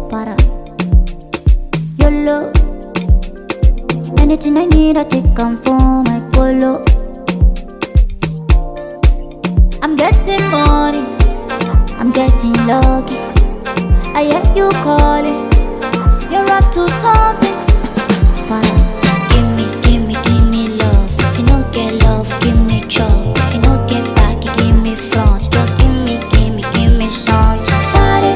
para. YOLO. Anything I need, I take come for my colo. I'm getting money, I'm getting lucky. I hear you calling, you're up to something. Para. Give me love. If you don't get love, give me trouble. If you don't get back, you give me front. Just give me something. Shawty,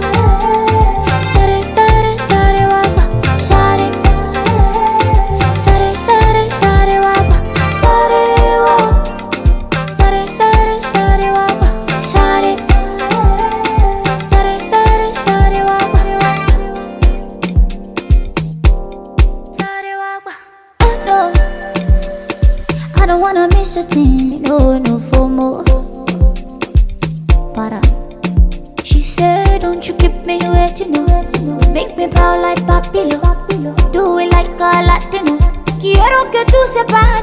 wapa. Shawty, wapa. Shawty, wapa. Oh no, I don't wanna miss a thing. No FOMO. Para. She said, don't you keep me waiting, no. Make me proud like Papilo. Do it like a Latino. Quiero que tú sepas